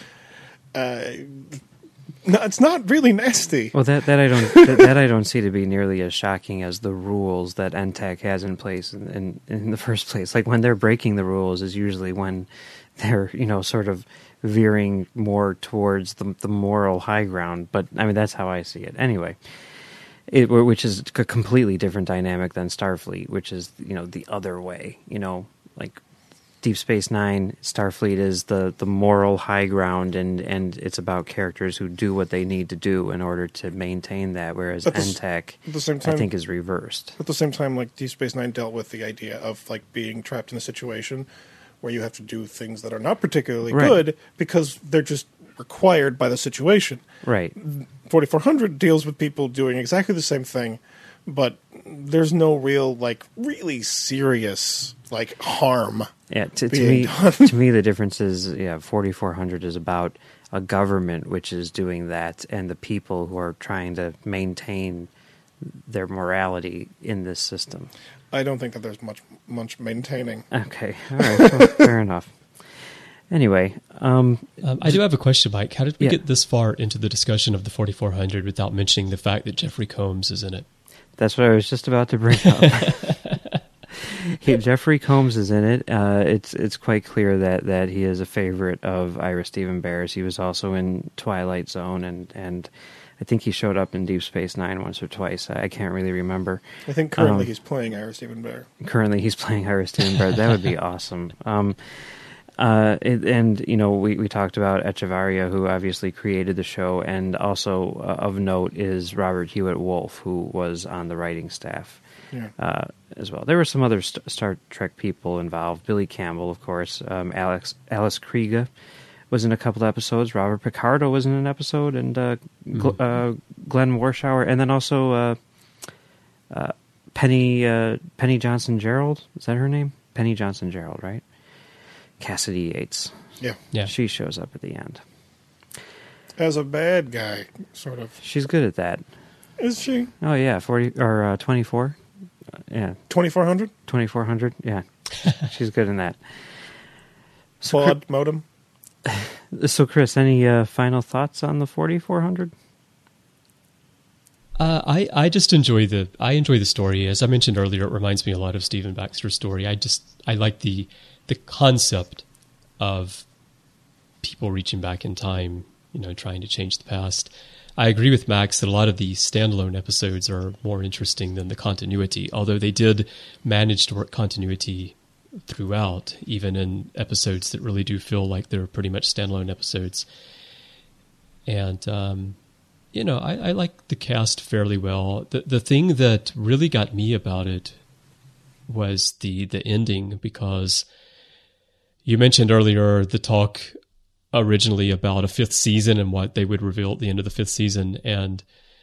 no, it's not really nasty. Well, that I don't see to be nearly as shocking as the rules that NTAC has in place in the first place. Like when they're breaking the rules is usually when they're sort of veering more towards the moral high ground. But I mean that's how I see it. Anyway, which is a completely different dynamic than Starfleet, which is the other way. Like Deep Space Nine, Starfleet is the moral high ground, and it's about characters who do what they need to do in order to maintain that, whereas NTAC, at the same time, I think, is reversed. At the same time, like Deep Space Nine dealt with the idea of like being trapped in a situation where you have to do things that are not particularly good because they're just required by the situation. Right. 4400 deals with people doing exactly the same thing, but there's no real, like, really serious, like, harm. Yeah, to me, the difference is, 4400 is about a government which is doing that, and the people who are trying to maintain their morality in this system. I don't think that there's much maintaining. Okay, all right, well, fair enough. Anyway, I do have a question, Mike. How did we get this far into the discussion of the 4400 without mentioning the fact that Jeffrey Combs is in it? That's what I was just about to bring up. Jeffrey Combs is in it. It's quite clear that he is a favorite of Ira Steven Behr's. He was also in Twilight Zone, and I think he showed up in Deep Space Nine once or twice. I can't really remember. I think currently he's playing Ira Steven Behr. Currently he's playing Ira Steven Behr. That would be awesome. We talked about Echevarria, who obviously created the show, and also of note is Robert Hewitt Wolf, who was on the writing staff as well. There were some other Star Trek people involved. Billy Campbell, of course. Alice Krige was in a couple episodes. Robert Picardo was in an episode, and Glenn Warshauer, and then also Penny Johnson-Gerald. Is that her name? Penny Johnson-Gerald, right? Cassidy Yates. Yeah. She shows up at the end. As a bad guy, sort of. She's good at that. Is she? Oh, yeah. 40 or 24. Yeah. 2400? 2400, yeah. She's good in that. Quad modem. So, Chris, any final thoughts on the 4400? I just enjoy the story. As I mentioned earlier, it reminds me a lot of Stephen Baxter's story. I like the concept of people reaching back in time, trying to change the past. I agree with Max that a lot of the standalone episodes are more interesting than the continuity, although they did manage to work continuity throughout, even in episodes that really do feel like they're pretty much standalone episodes. And, I like the cast fairly well. The thing that really got me about it was the ending, because you mentioned earlier the talk originally about a fifth season and what they would reveal at the end of the fifth season. And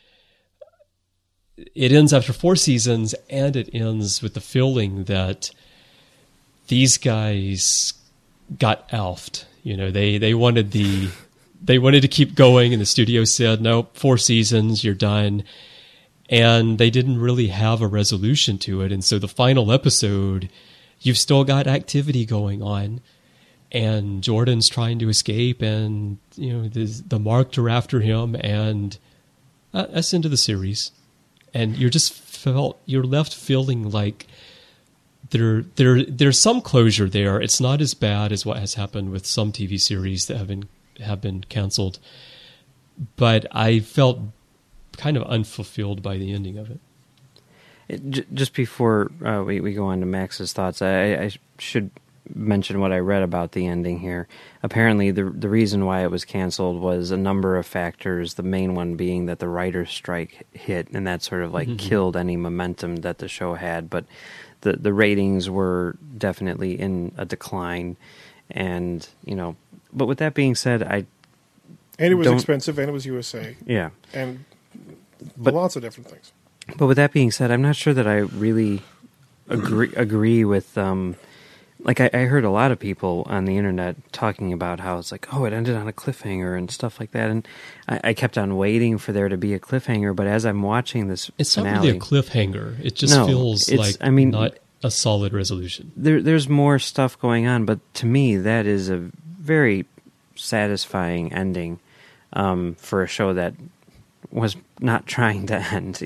it ends after 4 seasons, and it ends with the feeling that these guys got alfed. They wanted to keep going, and the studio said, no, 4 seasons, you're done. And they didn't really have a resolution to it. And so the final episode, you've still got activity going on, and Jordan's trying to escape, and the Marked are after him, and that's into the series. And you're left feeling like there's some closure there. It's not as bad as what has happened with some TV series that have been canceled, but I felt kind of unfulfilled by the ending of it. Just before we go on to Max's thoughts, I should mention what I read about the ending here. Apparently, the reason why it was canceled was a number of factors, the main one being that the writer's strike hit, and that sort of killed any momentum that the show had. But the ratings were definitely in a decline, and, but with that being said, And it was expensive, and it was USA. Yeah. And lots of different things. But with that being said, I'm not sure that I really agree with... I heard a lot of people on the internet talking about how it's like, oh, it ended on a cliffhanger and stuff like that. And I kept on waiting for there to be a cliffhanger. But as I'm watching this finale... not really a cliffhanger. It just feels like not a solid resolution. There's more stuff going on. But to me, that is a very satisfying ending for a show that was not trying to end,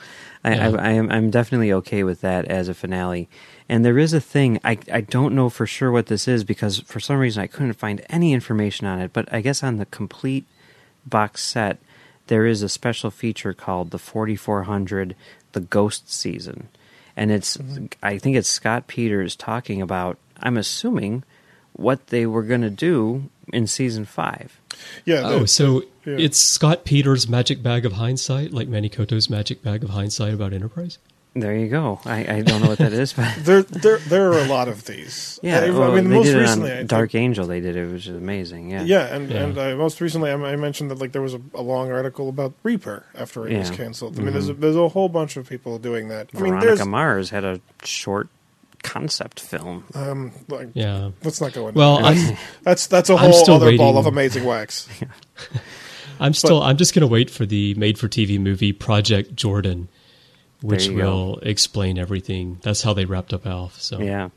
I'm definitely okay with that as a finale. And there is a thing, I don't know for sure what this is, because for some reason I couldn't find any information on it, but I guess on the complete box set, there is a special feature called the 4400, the Ghost Season. And I think it's Scott Peters talking about, I'm assuming, what they were going to do in season 5. Yeah. It's Scott Peters' magic bag of hindsight, like Manny Koto's magic bag of hindsight about Enterprise? There you go. I don't know what that is, but there are a lot of these. Yeah, they most did recently, it on Dark Angel. They did it, which is amazing. Yeah, yeah, and most recently, I mentioned that there was a long article about Reaper after it was canceled. I mean, there's a whole bunch of people doing that. Veronica Mars had a short concept film. Let's not go into. Well, that's a whole other ball of amazing wax. I'm just going to wait for the made-for-TV movie Project Jordan, which will explain everything. That's how they wrapped up Alf. So yeah.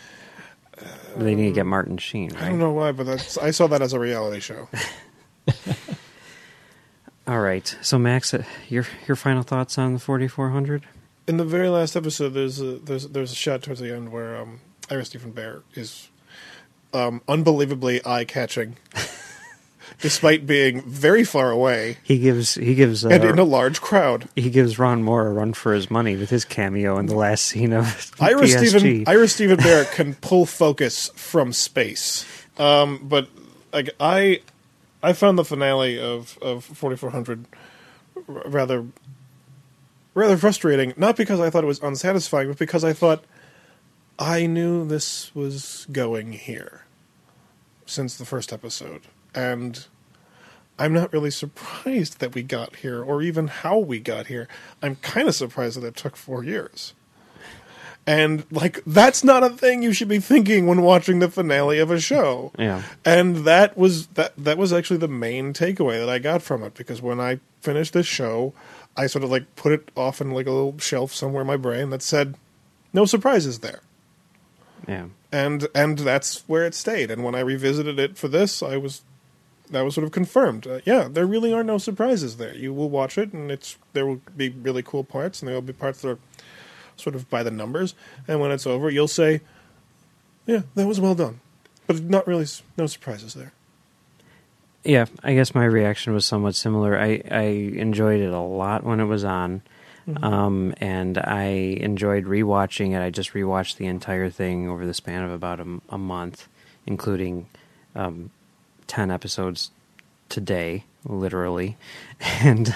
They need to get Martin Sheen, right? I don't know why, but I saw that as a reality show. All right. So Max, your final thoughts on the 4400? In the very last episode, there's a shot towards the end where Ira Stephen Bear is unbelievably eye-catching. Despite being very far away, he gives and in a large crowd. He gives Ron Moore a run for his money with his cameo in the last scene of Ira Stephen Bear can pull focus from space, but I found the finale of 4400 rather frustrating. Not because I thought it was unsatisfying, but because I thought I knew this was going here since the first episode. And I'm not really surprised that we got here, or even how we got here. I'm kind of surprised that it took 4 years. And, that's not a thing you should be thinking when watching the finale of a show. Yeah. And that was actually the main takeaway that I got from it, because when I finished this show, I sort of, put it off in, a little shelf somewhere in my brain that said, no surprises there. Yeah. And that's where it stayed. And when I revisited it for this, that was sort of confirmed. There really are no surprises there. You will watch it, and there will be really cool parts, and there will be parts that are sort of by the numbers. And when it's over, you'll say, yeah, that was well done. But not really, no surprises there. Yeah, I guess my reaction was somewhat similar. I enjoyed it a lot when it was on, and I enjoyed rewatching it. I just rewatched the entire thing over the span of about a month, including 10 episodes today, literally. And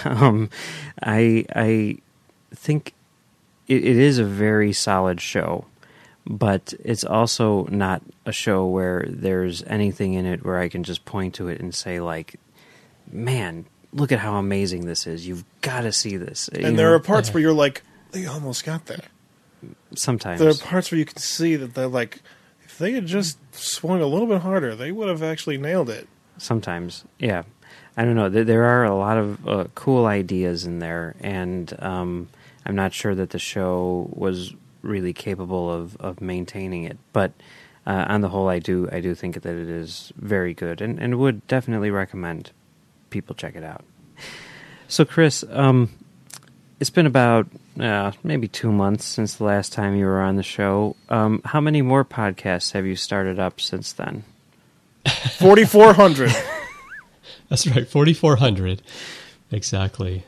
I think it is a very solid show, but it's also not a show where there's anything in it where I can just point to it and say, man, look at how amazing this is. You've got to see this. And there are parts where you're like, they almost got there. Sometimes. There are parts where you can see that they're like, if they had just swung a little bit harder, they would have actually nailed it. Sometimes, yeah. I don't know. There are a lot of cool ideas in there, and I'm not sure that the show was really capable of maintaining it. But on the whole, I do think that it is very good, and would definitely recommend people check it out. So, Chris, it's been about maybe 2 months since the last time you were on the show. How many more podcasts have you started up since then? 4,400. That's right, 4,400. Exactly.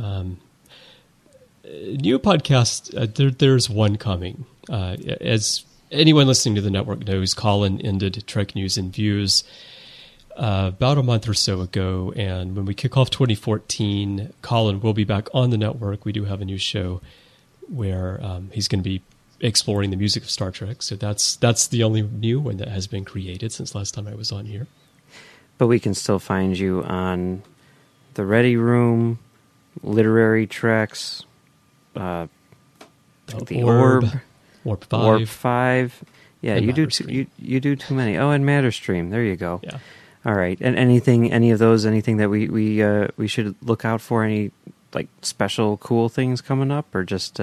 New podcast, there's one coming. As anyone listening to the network knows, Colin ended Trek News and Views about a month or so ago, and when we kick off 2014, Colin will be back on the network. We do have a new show where he's going to be exploring the music of Star Trek, so that's the only new one that has been created since last time I was on here. But we can still find you on the Ready Room, Literary Treks, the Orb 5. Warp 5. Yeah, And you do Matterstream. you do too many. Oh, and Matterstream. There you go. Yeah. All right. And anything that we should look out for? Any like special cool things coming up, or just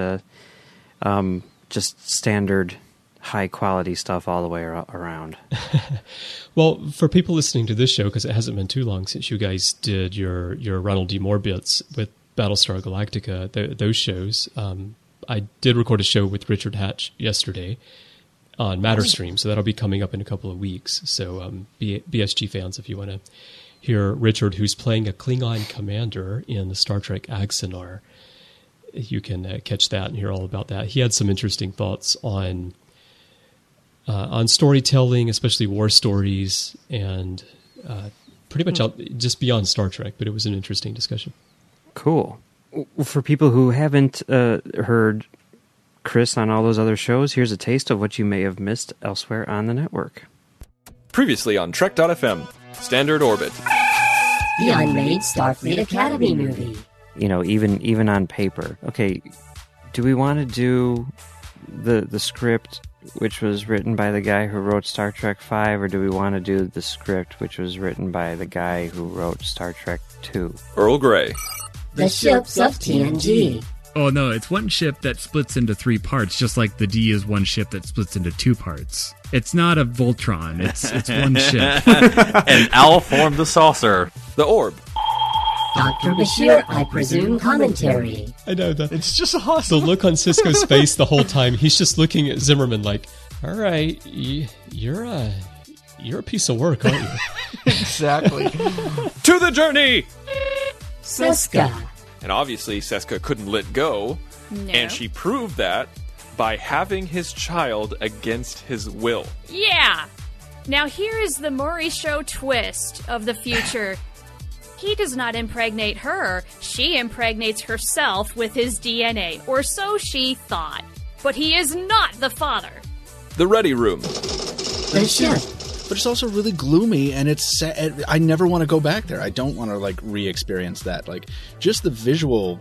standard high quality stuff all the way around? Well, for people listening to this show, because it hasn't been too long since you guys did your Ronald D. Moore bits with Battlestar Galactica, those shows, I did record a show with Richard Hatch yesterday on Matterstream, so that'll be coming up in a couple of weeks. So BSG fans, if you want to hear Richard, who's playing a Klingon commander in the Star Trek Axanar, you can catch that and hear all about that. He had some interesting thoughts on storytelling, especially war stories, and pretty much just beyond Star Trek, but it was an interesting discussion. Cool. For people who haven't heard Chris on all those other shows, here's a taste of what you may have missed elsewhere on the network. Previously on Trek.fm, Standard Orbit. The unmade Starfleet Academy movie. You know, even on paper. Okay, do we want to do the script, which was written by the guy who wrote Star Trek V, or do we want to do the script, which was written by the guy who wrote Star Trek II? Earl Grey. The ships of TNG. Oh no, it's one ship that splits into 3 parts, just like the D is one ship that splits into 2 parts. It's not a Voltron, it's one ship. And Al formed the saucer. The Orb. Dr. Bashir, I presume commentary. I know that. It's just awesome. The look on Sisko's face the whole time, he's just looking at Zimmerman like, all right, you're a piece of work, aren't you? Exactly. To the journey! Seska. And obviously, Seska couldn't let go, No. and she proved that by having his child against his will. Yeah. Now here is the Maury Show twist of the future. He does not impregnate her. She impregnates herself with his DNA, or so she thought. But he is not the father. The Ready Room. The ship. But it's also really gloomy, and it's sad. I never want to go back there. I don't want to like re-experience that. Like just the visual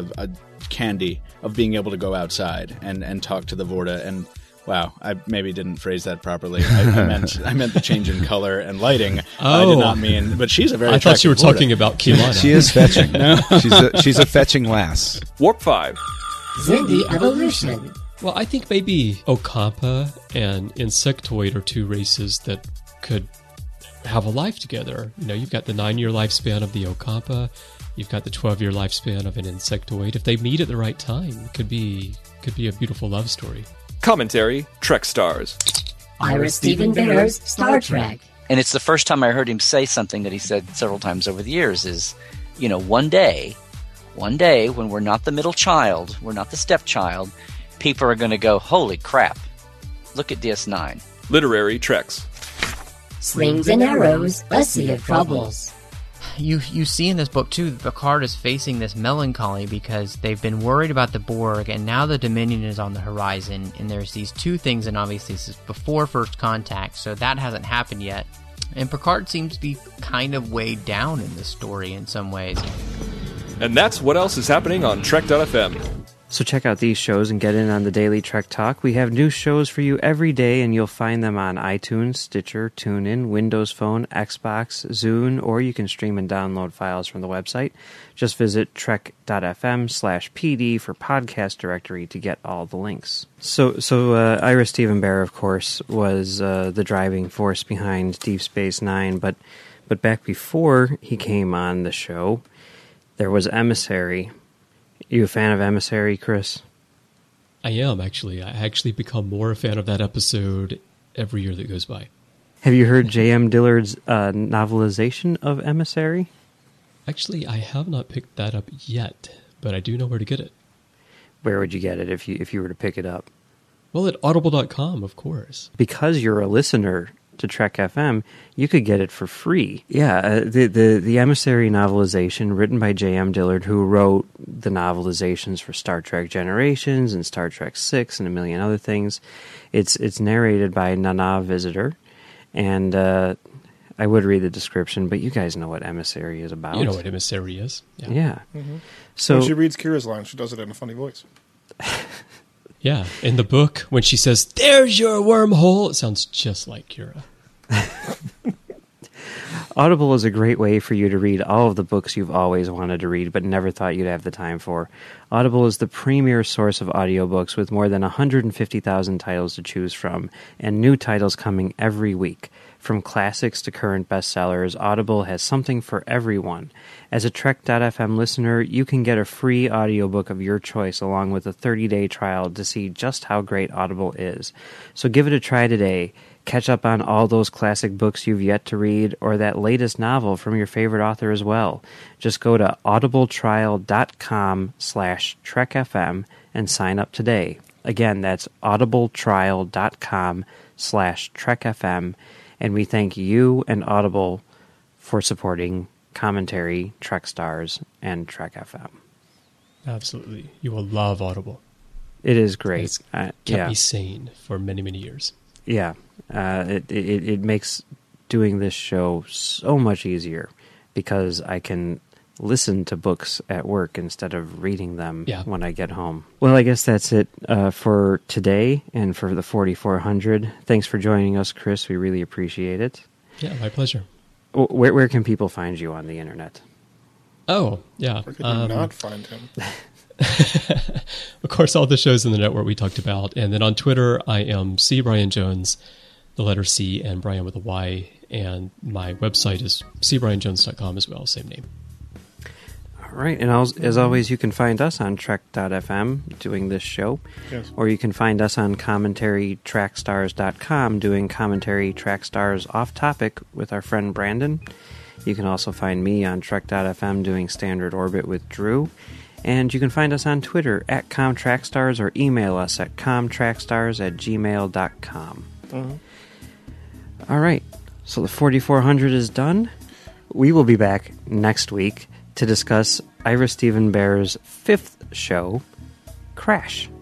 candy of being able to go outside and talk to the Vorta. And wow, I maybe didn't phrase that properly. I meant the change in color and lighting. I did not mean. But she's a very. I thought you were attractive talking about Kilana. She is fetching. She's a fetching lass. Warp 5. Xindi evolution. Well, I think maybe Ocampa and Insectoid are 2 races that could have a life together. You know, you've got the 9-year lifespan of the Ocampa, you've got the 12-year lifespan of an Insectoid. If they meet at the right time, it could be a beautiful love story. Commentary, Trek Stars. Ira Steven Behr's Star Trek. And it's the first time I heard him say something that he said several times over the years is, you know, one day when we're not the middle child, we're not the stepchild, people are going to go, holy crap, look at DS9. Literary Treks. Slings and arrows, a sea of troubles. You see in this book, too, Picard is facing this melancholy because they've been worried about the Borg, and now the Dominion is on the horizon, and there's these 2 things, and obviously this is before First Contact, so that hasn't happened yet. And Picard seems to be kind of weighed down in this story in some ways. And that's what else is happening on Trek.fm. So check out these shows and get in on the Daily Trek Talk. We have new shows for you every day, and you'll find them on iTunes, Stitcher, TuneIn, Windows Phone, Xbox, Zune, or you can stream and download files from the website. Just visit trek.fm/PD for podcast directory to get all the links. So Ira Steven Behr, of course, was the driving force behind Deep Space Nine, but back before he came on the show, there was Emissary. You a fan of Emissary, Chris? I am, actually. I actually become more a fan of that episode every year that goes by. Have you heard J.M. Dillard's novelization of Emissary? Actually, I have not picked that up yet, but I do know where to get it. Where would you get it if you were to pick it up? Well, at audible.com, of course. Because you're a listener to Trek FM, you could get it for free. Yeah, the Emissary novelization, written by J.M. Dillard, who wrote the novelizations for Star Trek Generations and Star Trek VI and a million other things. It's narrated by Nana Visitor, and I would read the description, but you guys know what Emissary is about. You know what Emissary is. Yeah. Mm-hmm. So when she reads Kira's line, she does it in a funny voice. Yeah, in the book, when she says, "There's your wormhole," it sounds just like Kira. Audible is a great way for you to read all of the books you've always wanted to read but never thought you'd have the time for. Audible is the premier source of audiobooks with more than 150,000 titles to choose from, and new titles coming every week. From classics to current bestsellers, Audible has something for everyone. As a Trek.fm listener, you can get a free audiobook of your choice along with a 30-day trial to see just how great Audible is. So give it a try today. Catch up on all those classic books you've yet to read, or that latest novel from your favorite author as well. Just go to audibletrial.com/trekfm and sign up today. Again, that's audibletrial.com/trekfm, and we thank you and Audible for supporting Commentary, Trek Stars, and Trek FM. Absolutely. You will love Audible. It is great. It's kept me sane for many, many years. Yeah. It makes doing this show so much easier because I can listen to books at work instead of reading them when I get home. Well, I guess that's it for today and for the 4400. Thanks for joining us, Chris. We really appreciate it. Yeah, my pleasure. Where can people find you on the internet? Oh, yeah. Where can you not find him? Of course, all the shows in the network we talked about. And then on Twitter, I am C. Brian Jones, the letter C, and Brian with a Y. And my website is cbrianjones.com as well, same name. All right. And as always, you can find us on Trek.fm doing this show. Yes. Or you can find us on CommentaryTrackStars.com doing Commentary Track Stars Off Topic with our friend Brandon. You can also find me on Trek.fm doing Standard Orbit with Drew. And you can find us on Twitter at ComTrackStars or email us at comtrackstars@gmail.com. Mm-hmm. All right. So the 4400 is done. We will be back next week to discuss Ira Steven Bear's 5th show, Crash.